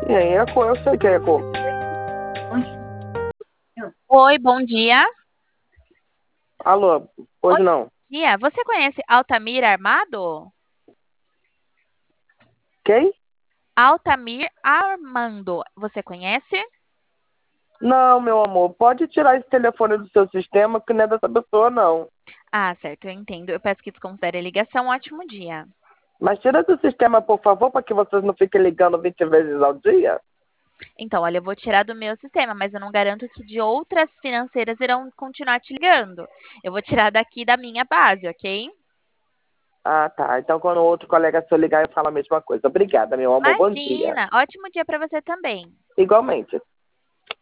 E aí, eu sei que é Eco. Oi, bom dia. Alô, Oi, pois bom não. dia. Você conhece Altamir Armado? Quem? Altamir Armando. Você conhece? Não, meu amor, pode tirar esse telefone do seu sistema, que não é dessa pessoa, não. Ah, certo, eu entendo. Eu peço que desconsidere a ligação. Ótimo dia. Mas tira do sistema, por favor, para que vocês não fiquem ligando 20 vezes ao dia. Então, olha, eu vou tirar do meu sistema, mas eu não garanto que de outras financeiras irão continuar te ligando. Eu vou tirar daqui da minha base, ok? Ah, tá. Então, quando o outro colega seu ligar, eu falo a mesma coisa. Obrigada, meu amor. Bom dia. Imagina. Ótimo dia para você também. Igualmente.